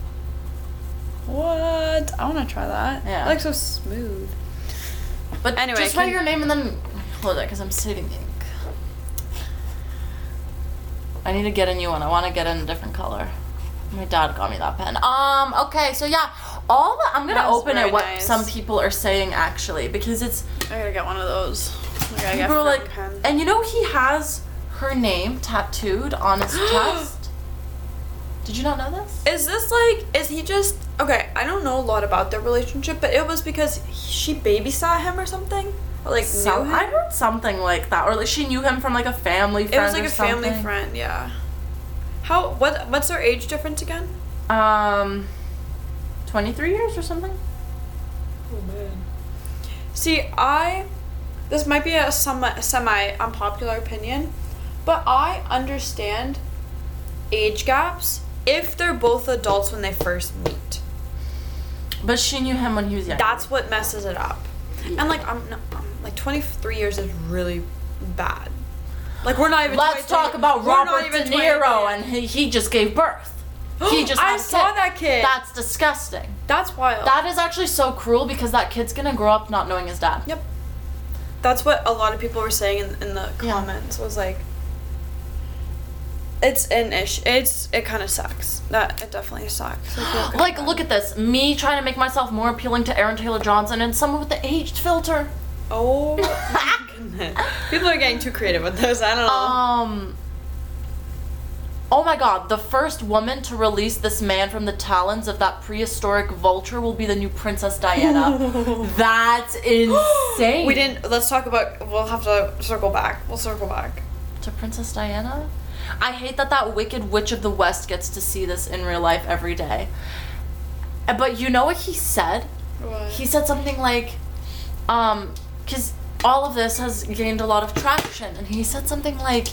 What? I want to try that. Yeah. It looks so smooth. But Anyway, just write your name and then hold it because I'm saving ink. I need to get a new one. I want to get in a different color. My dad got me that pen. Okay, so yeah, I'm gonna That's open very it what nice. some people are saying actually because it's I gotta get one of those. I gotta get people are fountain like, pen. and you know he has her name tattooed on his chest. Did you not know this? Is this like, is he just, okay, I don't know a lot about their relationship, but it was because she babysat him or something? Or like knew him? I heard something like that, or like she knew him from like a family friend. It was like or a family something. friend, yeah. What's their age difference again? 23 years or something. Oh man. See, this might be a semi unpopular opinion, but I understand age gaps if they're both adults when they first meet. But she knew him when he was young. That's what messes it up. And like I'm like 23 years is really bad. Like we're not even. Let's 23 talk about we're not Robert even De Niro, 23. and he just gave birth. He just I had a saw kid. that kid. That's disgusting. That's wild. That is actually so cruel because that kid's gonna grow up not knowing his dad. Yep. That's what a lot of people were saying in the Yeah. comments. Was like, it's an issue. It kind of sucks. It definitely sucks. Like, look at this. Me trying to make myself more appealing to Aaron Taylor Johnson and someone with the aged filter. Oh my goodness. People are getting too creative with this. I don't know. Oh my god, the first woman to release this man from the talons of that prehistoric vulture will be the new Princess Diana. That's insane. Let's talk about, we'll have to circle back. We'll circle back. To Princess Diana? I hate that wicked witch of the West gets to see this in real life every day. But you know what he said? What? He said something like, because all of this has gained a lot of traction, and he said something like,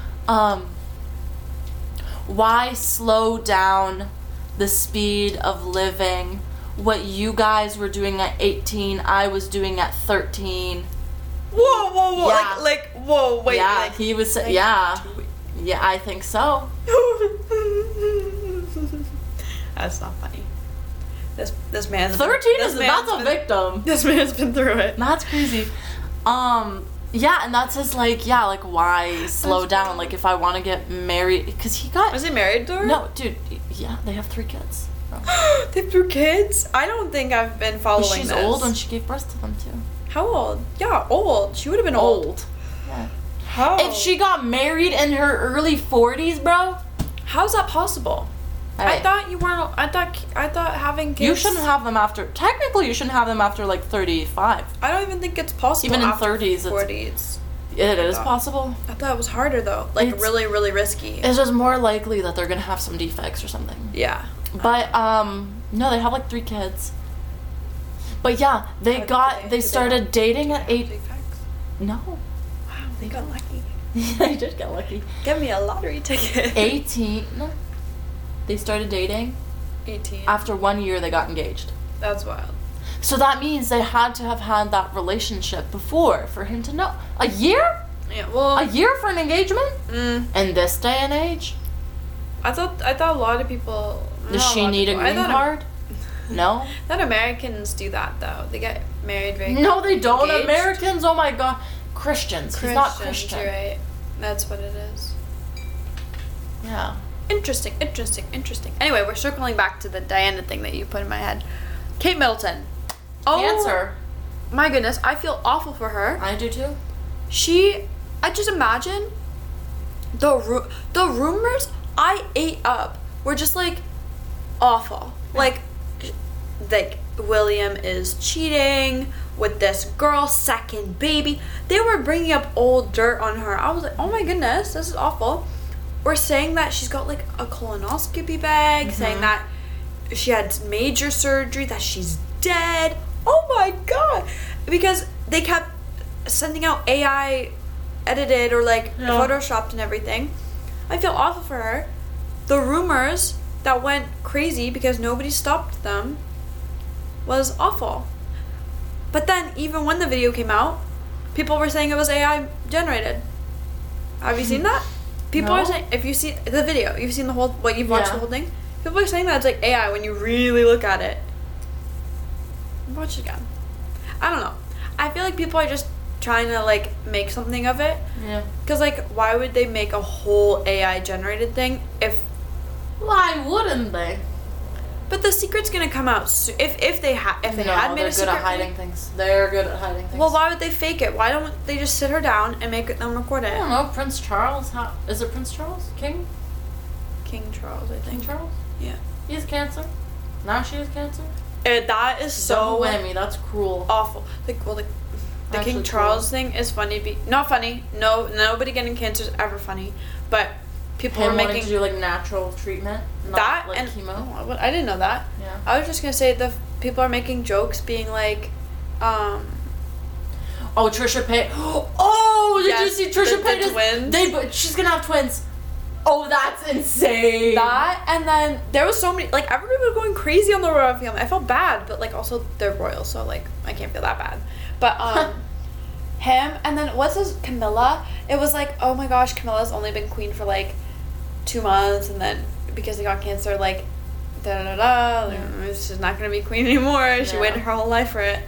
why slow down the speed of living? What you guys were doing at 18, I was doing at 13. Whoa. Yeah. Like, whoa, wait. Yeah, like, he was, like, yeah, I think so. That's not funny. This man's 13 that's a victim. This man's been through it. That's crazy. Yeah, and that says like why slow down? Like if I want to get married, because he got. Was he married to her? No, dude. Yeah, they have 3 kids. They have 3 kids? I don't think I've been following She's this. old when she gave birth to them too. How old? Yeah, old. She would have been old. Yeah. How? If she got married in her early 40s, bro. How's that possible? I thought you weren't. I thought having kids. You shouldn't have them after. Technically, you shouldn't have them after like 35. I don't even think it's possible. Even in after 30s, 40s. It is possible. I thought it was harder though. Like It's- really, really risky. It's just more likely that they're gonna have some defects or something. Yeah. But no, they have like 3 kids. But yeah, they started dating at 8. No. Wow, they got lucky. They did get lucky. Get me a lottery ticket. 18. No. They started dating. 18. After 1 year, they got engaged. That's wild. So that means they had to have had that relationship before for him to know. A year? Yeah. Well. A year for an engagement? In this day and age? I thought a lot of people. Does she need a green card? No? I thought Americans do that though. They get married very No, they don't. engaged. Americans, oh my god. Christians. He's not Christian. You're right. That's what it is. Yeah. Interesting. Anyway, we're circling back to the Diana thing that you put in my head. Kate Middleton. Cancer. Oh my goodness, I feel awful for her. I do too. I just imagine the rumors I ate up were just like awful. Like William is cheating with this girl's second baby. They were bringing up old dirt on her. I was like, oh my goodness, this is awful. We're saying that she's got like a colonoscopy bag, saying that she had major surgery, that she's dead. Oh my god. Because they kept sending out AI edited or like photoshopped and everything. I feel awful for her. The rumors that went crazy because nobody stopped them was awful. But then even when the video came out, people were saying it was AI generated. Have you seen that? People are saying, if you see the video, you've seen the whole, you've watched the whole thing? People are saying that it's like AI when you really look at it. Watch it again. I don't know. I feel like people are just trying to like make something of it. Yeah. Because like, why would they make a whole AI generated thing if... Why wouldn't they? But the secret's gonna come out soon. If they had made a secret. They're good at hiding things. They're good at hiding things. Well, why would they fake it? Why don't they just sit her down and make them record it? I don't know. Prince Charles. Is it Prince Charles? King Charles, I think. King Charles? Yeah. He has cancer. Now she has cancer. That is so Double whammy. That's cruel. awful. The Actually King Charles thing is funny. Not funny. No, nobody getting cancer is ever funny. But people Him are wanting making to do like natural treatment, not that like and chemo. Oh, I didn't know that. Yeah. I was just gonna say the people are making jokes, being like, Oh, Trisha Paytas. Oh, did you Yes, see Trisha the Paytas? twins. She's gonna have twins. Oh, that's insane. that, and then there was so many, like everybody was going crazy on the royal family. I felt bad, but like also they're royal, so like I can't feel that bad. But him, and then what's his Camilla? It was like, oh my gosh, Camilla's only been queen for like 2 months, and then because they got cancer, like she's not gonna be queen anymore. She waited her whole life for it.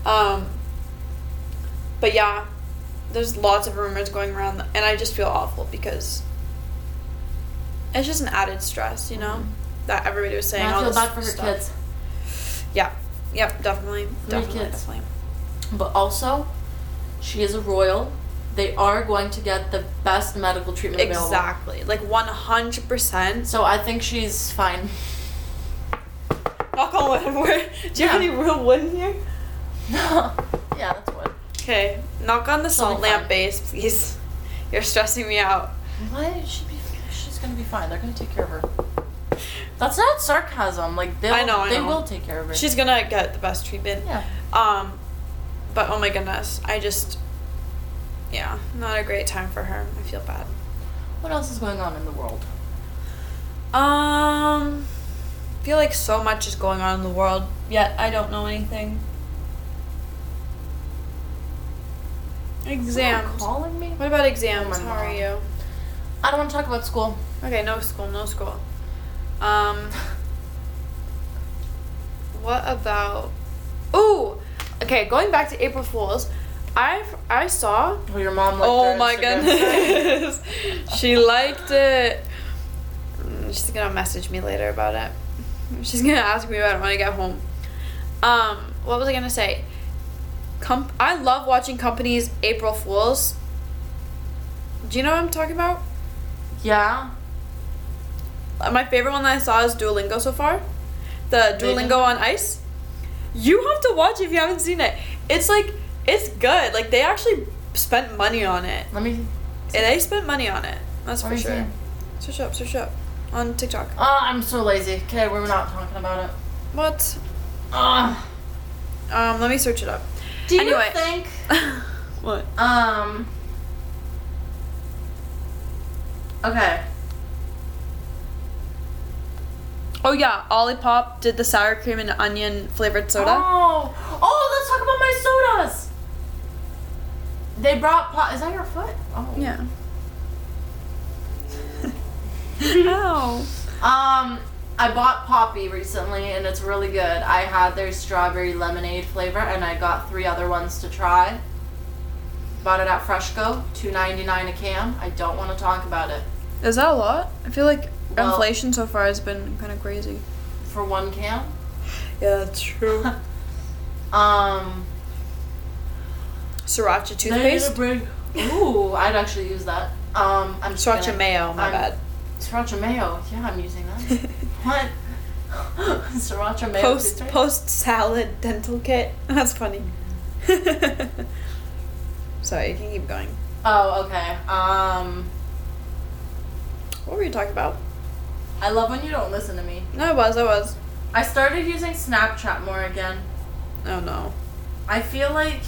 But yeah, there's lots of rumors going around, and I just feel awful because it's just an added stress, you know, that everybody was saying. I all feel this bad for her stuff. kids. Yeah. Yep. Definitely. Kids. Definitely. But also, she is a royal. they are going to get the best medical treatment available. Exactly. Like 100%. So I think she's fine. Knock on wood. Do you have any real wood in here? Yeah, that's wood. Okay. Knock on the salt Totally lamp fine. base, please. You're stressing me out. Why? She's gonna be fine. They're gonna take care of her. That's not sarcasm. Like they know. will take care of her. She's gonna get the best treatment. Yeah. But oh my goodness, not a great time for her. I feel bad. What else is going on in the world? I feel like so much is going on in the world, yet I don't know anything. Exams. Someone calling me? What about exams? Oh, my How are mom. you? I don't want to talk about school. Okay, no school. What about? Ooh, okay. Going back to April Fools, I saw. Oh, your mom liked Oh their my Instagram goodness, she liked it. She's gonna message me later about it. She's gonna ask me about it when I get home. What was I gonna say? I love watching companies April Fools. Do you know what I'm talking about? Yeah. My favorite one that I saw is Duolingo so far. The Duolingo on Ice. You have to watch it if you haven't seen it. It's good. Like, they actually spent money on it. They spent money on it. That's for sure. Search up. On TikTok. I'm so lazy. Okay, we're not talking about it. What? Ugh. Let me search it up. Do you Anyway. think... What? Okay. Oh yeah, Olipop did the sour cream and onion flavored soda. Oh, let's talk about my sodas. They brought Is that your foot? Oh. Yeah. Ow. I bought Poppy recently and it's really good. I had their strawberry lemonade flavor and I got 3 other ones to try. Bought it at Freshco, $2.99 a can. I don't want to talk about it. Is that a lot? I feel like Well- inflation so far has been kind of crazy. For 1 can. Yeah, that's true. Sriracha toothpaste. Ooh, I'd actually use that. I'm just Sriracha kidding. mayo. My bad. Sriracha mayo. Yeah, I'm using that. What? Sriracha mayo. toothpaste? Post salad dental kit. That's funny. Sorry, you can keep going. Oh, okay. What were you talking about? I love when you don't listen to me. No, I was. I started using Snapchat more again. Oh no. I feel like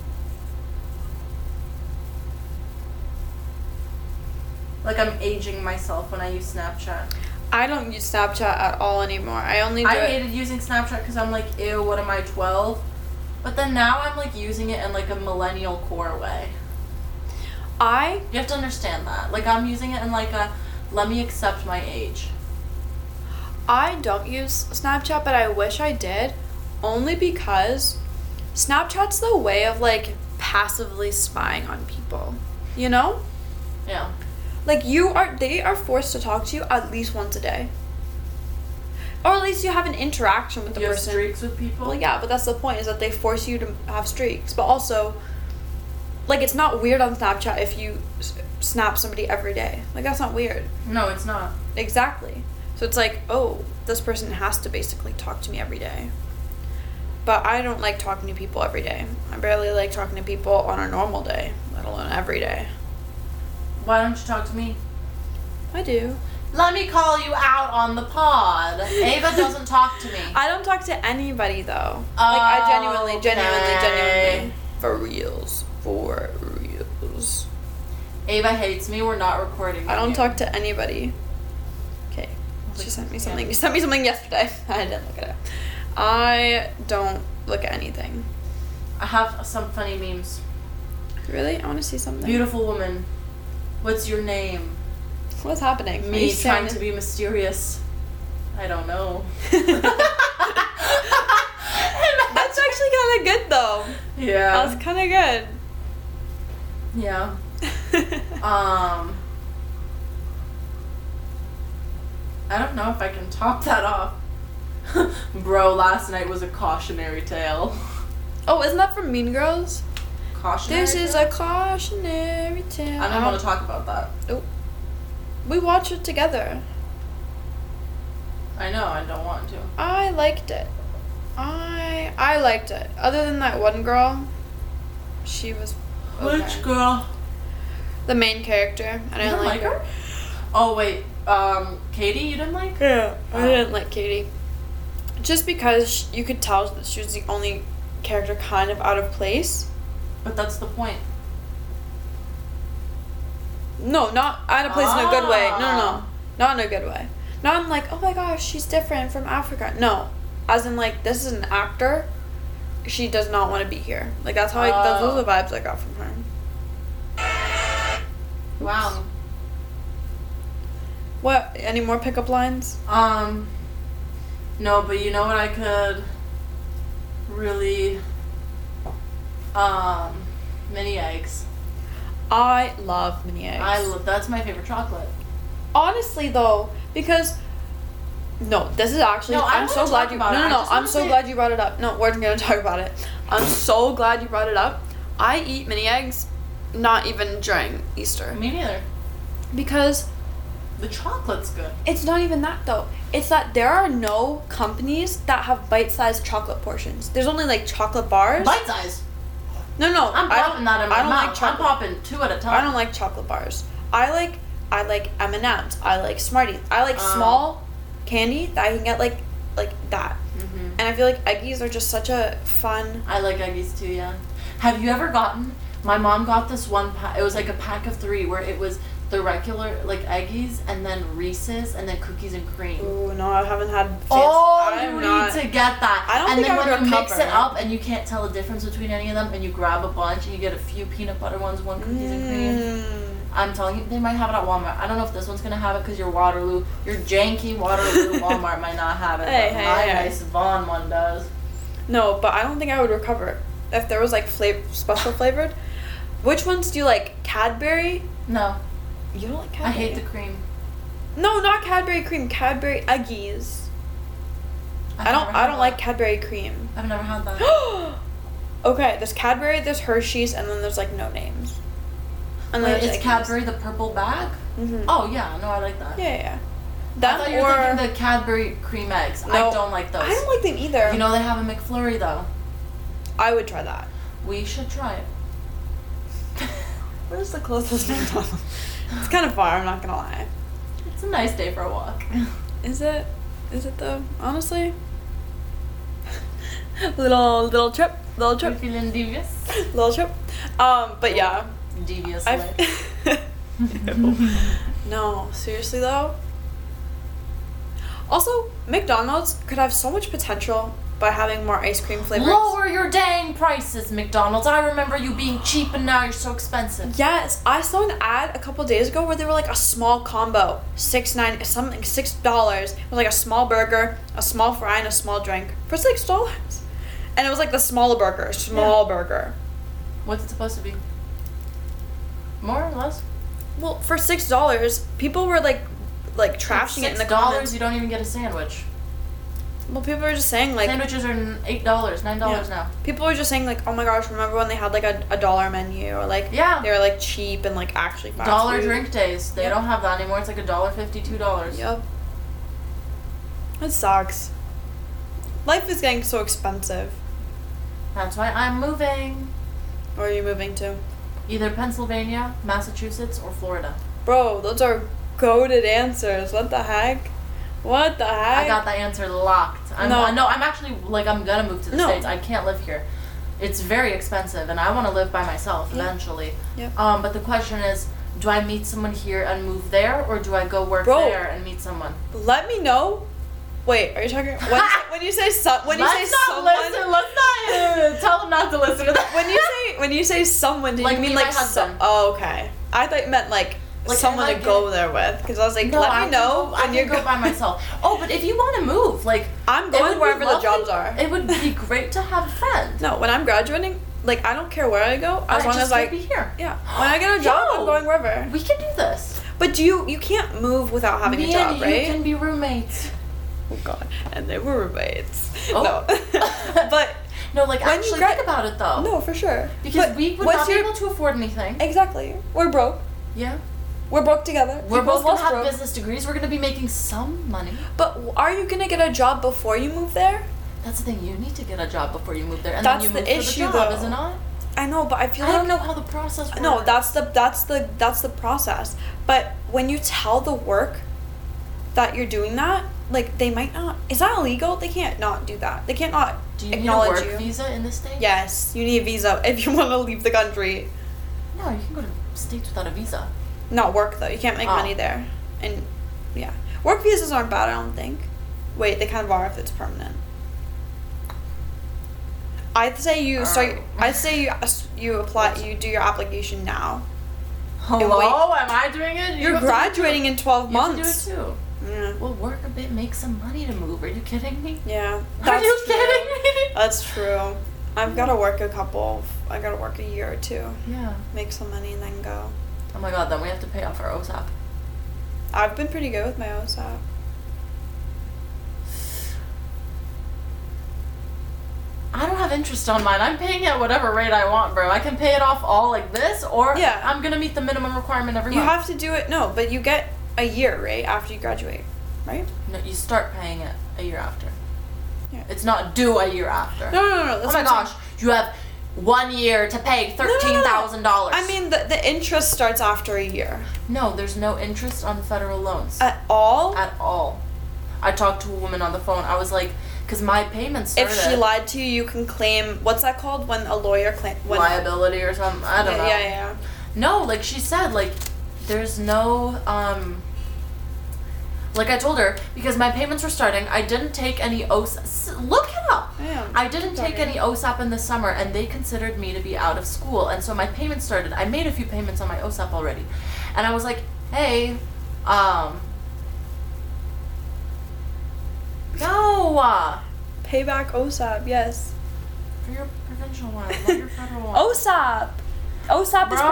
I'm aging myself when I use Snapchat. I don't use Snapchat at all anymore. I only do I it. hated using Snapchat because I'm like, ew, what am I, 12? But then now I'm like using it in like a millennial core way. You have to understand that. Like I'm using it in like a, let me accept my age. I don't use Snapchat, but I wish I did. Only because Snapchat's the way of like passively spying on people. You know? Yeah. Like they are forced to talk to you at least once a day. Or at least you have an interaction with the You have person. streaks with people? Well, yeah, but that's the point, is that they force you to have streaks. But also, like, it's not weird on Snapchat if you snap somebody every day. Like, that's not weird. No, it's not. Exactly. So it's like, oh, this person has to basically talk to me every day. But I don't like talking to people every day. I barely like talking to people on a normal day, let alone every day. Why don't you talk to me? I do. Let me call you out on the pod. Ava doesn't talk to me. I don't talk to anybody, though. Like, I genuinely. For reals. Ava hates me. We're not recording. I don't you. talk to anybody. Okay. She sent me something. You sent me something yesterday. I didn't look at it. I don't look at anything. I have some funny memes. Really? I want to see something. Beautiful woman. What's your name? What's happening? Are Me you trying saying- to be mysterious. I don't know. That's actually kind of good, though. Yeah. That's kind of good. Yeah. I don't know if I can top that off. Bro, last night was a cautionary tale. Oh, isn't that from Mean Girls? cautionary. This is a cautionary tale. I don't want to talk about that. We watched it together. I know, I don't want to. I liked it. I liked it. Other than that one girl, she was okay. Which girl? The main character. I didn't like her. Oh, wait. Katie, you didn't like? Yeah, I didn't like Katie. Just because you could tell that she was the only character kind of out of place. But that's the point. No, not out of place in a good way. No. Not in a good way. Not in like, oh my gosh, she's different from Africa. No. As in like, this is an actor. She does not want to be here. Like, that's how those are the vibes I got from her. Wow. What? Any more pickup lines? No, but you know what I could really, mini eggs. I love mini eggs. That's my favorite chocolate. Honestly, though, because no, this is actually. No, I'm so glad you. No. I'm so glad you brought it up. No, we're gonna talk about it. I'm so glad you brought it up. I eat mini eggs, not even during Easter. Me neither. Because the chocolate's good. It's not even that though. It's that there are no companies that have bite-sized chocolate portions. There's only like chocolate bars. Bite-sized. No. I'm popping that in my mouth. Like chocolate. I'm popping 2 at a time. I don't like chocolate bars. I like M&Ms. I like Smarties. I like small candy that I can get like that. Mm-hmm. And I feel like Eggies are just such a fun. I like Eggies too. Yeah. Have you ever gotten? My mom got this one pack. It was like a pack of 3 where it was the regular like Eggies and then Reese's and then cookies and cream. Ooh, no, I haven't had. You need to get that. I don't and think then I would when you mix it up and you can't tell the difference between any of them, and you grab a bunch and you get a few peanut butter ones, one cookies and cream. I'm telling you, they might have it at Walmart. I don't know if this one's gonna have it because your Waterloo, your janky Waterloo Walmart might not have it. Hey, but my nice Vaughn one does. No, but I don't think I would recover if there was like special flavored. Which ones do you like? Cadbury? No. You don't like Cadbury? I hate the cream. No, not Cadbury cream. Cadbury Eggies. I don't like Cadbury cream. I've never had that. Okay, there's Cadbury, there's Hershey's, and then there's like no names. And wait, is Cadbury the purple bag? Mm-hmm. Oh yeah, no, I like that. Yeah. I thought you were thinking the Cadbury cream eggs. No, I don't like those. I don't like them either. You know they have a McFlurry though. I would try that. We should try it. Where's the closest McDonald's? It's kind of far, I'm not gonna lie. It's a nice day for a walk. Is it? Is it though? Honestly? little trip. You feeling devious? Little trip. But yeah. Devious No, seriously though. Also, McDonald's could have so much potential by having more ice cream flavors. Lower your dang prices, McDonald's. I remember you being cheap and now you're so expensive. Yes, I saw an ad a couple days ago where they were like a small combo, $6. It was like a small burger, a small fry, and a small drink for $6. And it was like the smaller burger, burger. What's it supposed to be? More or less? Well, for $6, people were like trashing it in the comments. $6, you don't even get a sandwich. Well, people were just saying like sandwiches are $8, $9 now. People were just saying like, oh my gosh, remember when they had like a dollar menu or like they were like cheap and like actually fast dollar food. Drink days. They don't have that anymore. It's like $1.50, $2. Yep. It sucks. Life is getting so expensive. That's why I'm moving. Where are you moving to? Either Pennsylvania, Massachusetts, or Florida. Bro, those are goated answers. What the heck? What the heck? I got that answer locked. I'm actually, like, I'm gonna move to the States. I can't live here. It's very expensive, and I want to live by myself eventually. Yep. But the question is, do I meet someone here and move there, or do I go work there and meet someone? Let me know. Wait, are you talking when you say someone? Let's not tell them not to listen to that. When you say someone, do like you mean my like husband? Oh, okay. I thought you meant like someone to go there with, because I was like, let me know. I can go by myself. Oh, but if you want to move, like I'm going wherever the jobs are. It would be great to have a friend. No, when I'm graduating, like I don't care where I go as long as I be here. Yeah. When I get a job, I'm going wherever. We can do this. But you can't move without having a job, right? You can be roommates. Oh God, and they were roommates. Oh. No, but No, like, When you actually gra- think about it, though. No, for sure. Because But we would what's not be your- able to afford anything. Exactly. We're broke. Yeah. We're broke together. We're both of going us to have broke. business degrees. We're going to be making some money. But are you gonna get a job before you move there? That's the thing. You need to get a job before you move there. And That's then you the move issue, for the job, though. is it not? I know, but I feel I like don't know how the process works. no, that's the process. But when you tell the work that you're doing that, like they might not. Is that illegal? They can't not do that. They can't not Do you need a acknowledge work you. visa in this state? Yes, you need a visa if you want to leave the country. No, you can go to states without a visa. Not work though. You can't make Oh. money there. And yeah, work visas aren't bad. I don't think. Wait, they kind of are if it's permanent. I'd say you start. I'd say you apply. You do your application now. Hello? wait. Am I doing it? You're have to do it graduating in 12 too. You have months. to do it too. Yeah. We'll work a bit, make some money to move. Are you kidding me? Yeah. Are you true. kidding me? That's true. I've got to work I got to work a year or two, Yeah. make some money, and then go. Oh my god, then we have to pay off our OSAP. I've been pretty good with my OSAP. I don't have interest on mine. I'm paying at whatever rate I want, bro. I can pay it off all like this, or Yeah. I'm gonna meet the minimum requirement every You month. have to do it. No, but you get a year, right, after you graduate, right? No, you start paying it a year after. Yeah. It's not due a year after. No. That's Oh my what I'm gosh, saying. you have 1 year to pay $13,000. I mean, the interest starts after a year. No, there's no interest on federal loans At all? at all. I talked to a woman on the phone. I was like, because my payments started. If she lied to you, you can claim. What's that called? When a lawyer claims. Liability or something. I don't know. Yeah. No, like she said, like there's no like I told her, because my payments were starting, I didn't take any OSAP. Look it up. Yeah, I didn't take any OSAP in the summer, and they considered me to be out of school, and so my payments started. I made a few payments on my OSAP already, and I was like, hey, no, Payback OSAP, yes. for your provincial one, not your federal one. OSAP! OSAP is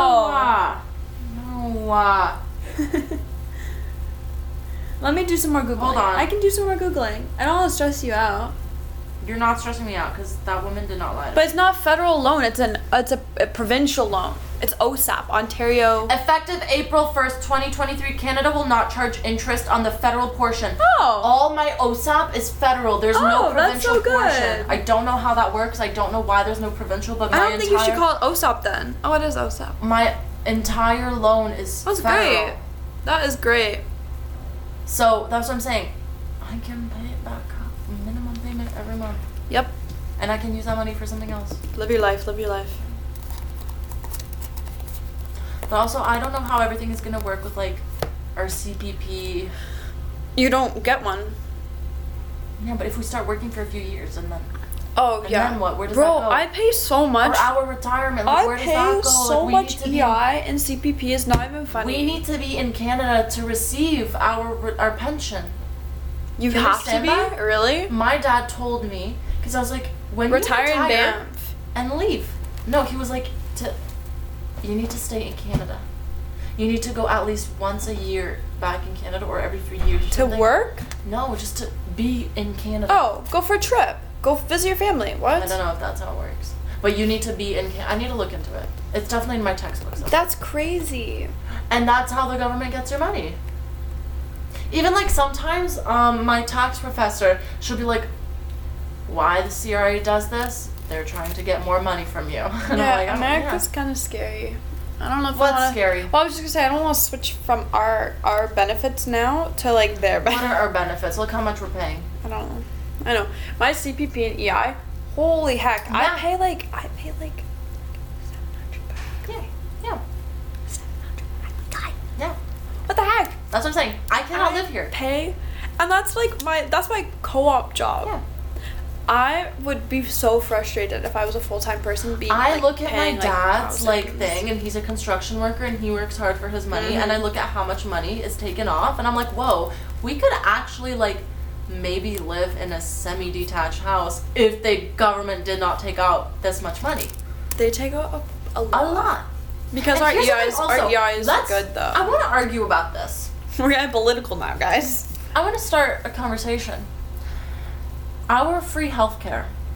provincial. No. Let me do some more Googling. Hold on. I can do some more Googling. I don't want to stress you out. You're not stressing me out because that woman did not lie to me. But it's not federal loan, it's a provincial loan. It's OSAP, Ontario. Effective April 1st, 2023, Canada will not charge interest on the federal portion. Oh. All my OSAP is federal. There's no Oh, that's provincial so good. portion. I don't know how that works. I don't know why there's no provincial, but I don't think you should call it OSAP then. Oh, it is OSAP. my entire loan is That's federal. great. That is great. So that's what I'm saying. I can pay it back up, minimum payment every month, Yep. and I can use that money for something else. Live your life, live your life. But also, I don't know how everything is gonna work with like our CPP. You don't get one. Yeah, but if we start working for a few years and then Oh, And yeah. then what? Where does Bro, that go? I pay so much. or our retirement, like, I where does pay that go? so Like, we much need to be- EI and CPP is not even funny. We need to be in Canada to receive our pension. You Do you have to understand be? that? Really? My dad told me, because I was like, when Retire you in retire Banff. and leave. No, he was like, you need to stay in Canada. You need to go at least once a year back in Canada or every 3 years. or To something. work? No, just to be in Canada. Oh, go for a trip. Go visit your family. What? I don't know if that's how it works. But you need to be in Canada. I need to look into it. It's definitely in my textbooks. That's crazy. And that's how the government gets your money. Even like sometimes my tax professor, she'll be like, why the CRA does this? They're trying to get more money from you. And I'm Yeah, like, oh, America's kind of scary. I don't know if I What's wanna, scary? Well, I was just gonna say I don't want to switch from our benefits now to like their What benefits. are our benefits? Look how much we're paying. I don't know. I know my CPP and EI. Holy heck! Yeah. I pay like $700. Yeah. Yeah. Yeah. What the heck? That's what I'm saying. I cannot live here. Pay, and that's my co-op job. Yeah. I would be so frustrated if I was a full-time person being. I like, look at my paying, dad's like thousands. thing, and he's a construction worker and he works hard for his money, Mhm. and I look at how much money is taken off, and I'm like, whoa, we could actually like maybe live in a semi-detached house if the government did not take out this much money. They take out a lot. A lot. Because And our here's the thing EIs, also, our EIs are let's- good though. I want to argue about this. We're getting political now, guys. I want to start a conversation. Our free healthcare.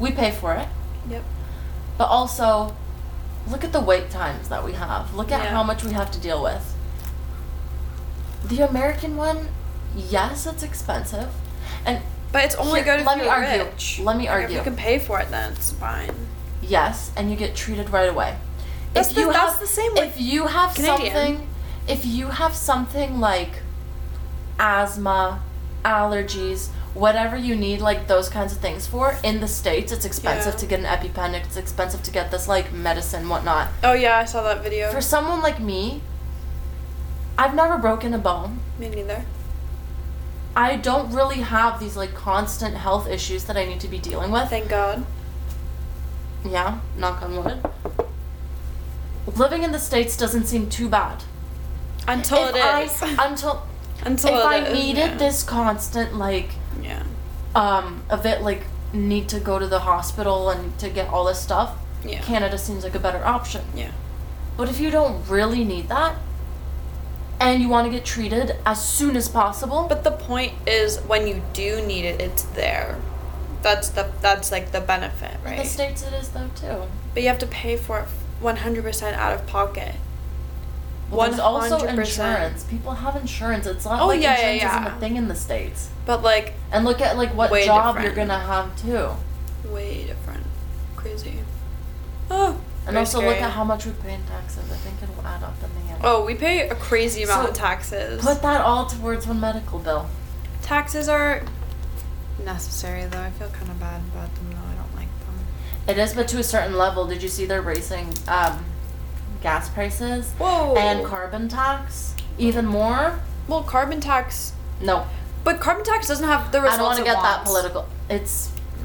We pay for it. Yep. But also, look at the wait times that we have. Look at Yeah. how much we have to deal with. The American one, yes, it's expensive. But it's only Here, good if let me you're argue. rich. Let me Like, argue. If you can pay for it, then it's fine. Yes, and you get treated right away. That's If you that's have, the same with if you have Canadian. something like asthma, allergies, whatever you need, like those kinds of things for, in the States, it's expensive Yeah. to get an EpiPen, it's expensive to get this, like, medicine, whatnot. Oh yeah, I saw that video. For someone like me, I've never broken a bone. Me neither. I don't really have these, like, constant health issues that I need to be dealing with. Thank God. Yeah, knock on wood. Living in the States doesn't seem too bad. Until If it is. Until Until if it I is, needed yeah. this constant, like, Yeah. of it, like, need to go to the hospital and to get all this stuff, Yeah. Canada seems like a better option. Yeah. But if you don't really need that, and you want to get treated as soon as possible, But the point is, when you do need it, it's there. That's like the benefit, in right? the States it is though too. But you have to pay for it 100% out of pocket. Well, there's also 100%. insurance. People have insurance. It's not Oh, like yeah, insurance yeah, isn't yeah. a thing in the States. But like, And look at, like, what Way job different. you're gonna have too. way different. Crazy. Oh. And very also scary. look at how much we pay in taxes. I think it'll add up in the end. Oh, we pay a crazy amount So, of taxes. Put that all towards one medical bill. Taxes are necessary, though. I feel kind of bad about them, though. I don't like them. It is, but to a certain level. Did you see they're raising gas prices Whoa. and carbon tax even more? Well, carbon tax. No, But carbon tax doesn't have the I results don't want to it get that wants. political. It's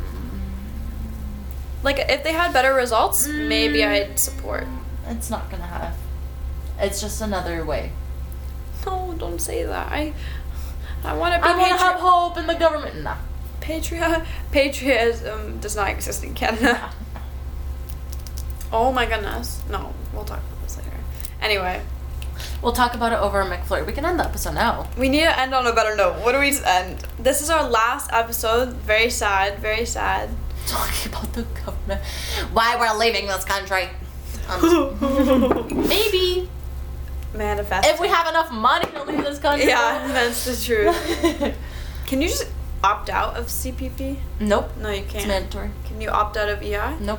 Like, if they had better results, maybe I'd support. it's not gonna have. It's just another way. No, don't say that. I want to be I want to have hope in the government. Nah. Patriotism does not exist in Canada. Oh my goodness. No, we'll talk about this later. Anyway, We'll talk about it over a McFlurry. We can end the episode now. we need to end on a better note. What do we end? This is our last episode. Very sad. Very sad. Talking about the government. Why we're leaving this country. Maybe. Manifest. If we have enough money to leave this country. Yeah, that's the truth. Can you just opt out of CPP? Nope. No, you It's can't. mandatory. Can you opt out of EI? Nope.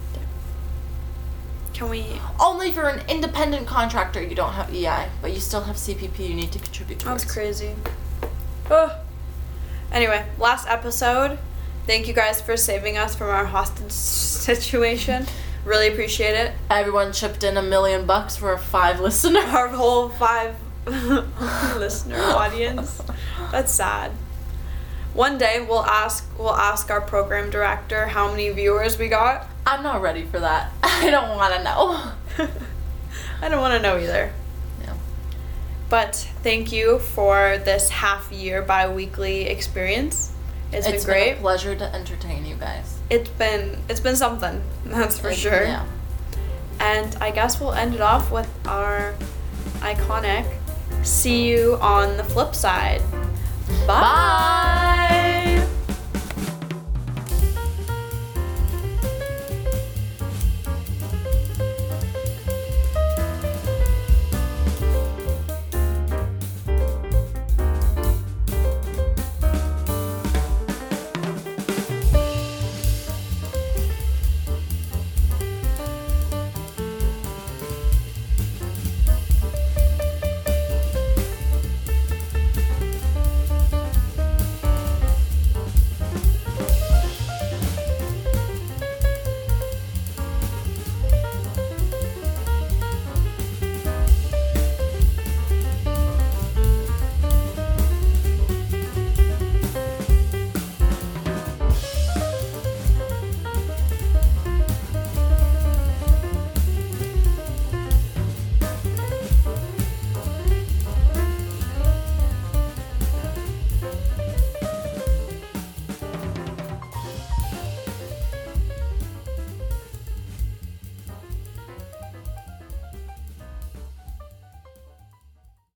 Can we? Only if you're an independent contractor, you don't have EI, but you still have CPP. You need to contribute towards. That's crazy. Ugh. Anyway, last episode. Thank you guys for saving us from our hostage situation. Really appreciate it. Everyone chipped in $1 million for a 5 listener. Our whole 5 listener audience. That's sad. One day we'll ask our program director how many viewers we got. I'm not ready for that. I don't want to know. I don't want to know either. No. But thank you for this half-year bi-weekly experience. It's been great. Been a pleasure to entertain you guys. It's been something. That's for sure. Yeah. And I guess we'll end it off with our iconic "See you on the flip side." Bye. Bye.